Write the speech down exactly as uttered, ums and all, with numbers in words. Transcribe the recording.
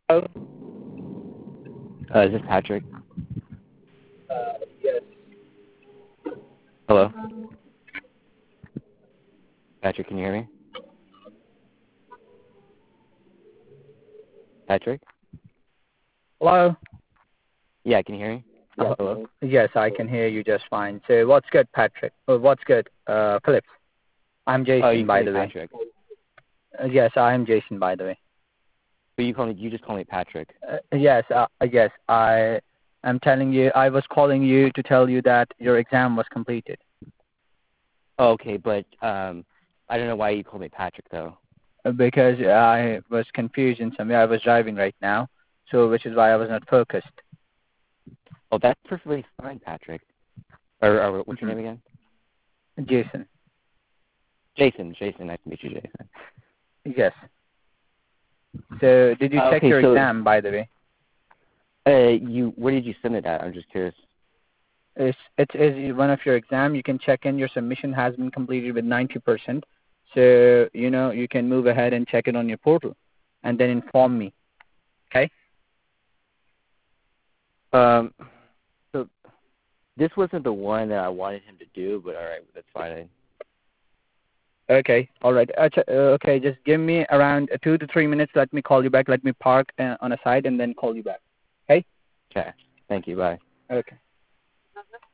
Hello? Uh, is this Patrick? Uh, yes. Hello? Patrick, can you hear me? Patrick? Hello? Yeah, can you hear me? Yes. Hello? Yes, I can hear you just fine. So what's good, Patrick? Uh, what's good, uh, Phillips? I'm Oh, you Jason, call by me the way. Patrick. Uh, yes, I am Jason, by the way. But you call me, you just call me Patrick. Uh, yes, uh, yes, I am telling you, I was calling you to tell you that your exam was completed. Oh, okay, but um, I don't know why you call me Patrick though. Uh, Because I was confused in some way. I was driving right now, so which is why I was not focused. Oh, that's perfectly fine, Patrick. Or, or what's your hmm name again? Jason. Jason. Jason, nice to meet you, Jason. Yes. So did you Uh, check okay, your so exam, by the way? uh, you, where did you send it at? I'm just curious. It's, it is one of your exam. You can check in. Your submission has been completed with ninety percent. So, you know, you can move ahead and check it on your portal and then inform me. Okay? Um, so this wasn't the one that I wanted him to do, but all right, that's fine. Okay. All right. Uh, ch- uh, okay. Just give me around uh, two to three minutes. Let me call you back. Let me park uh, on a side and then call you back. Okay? Okay, thank you. Bye. Okay.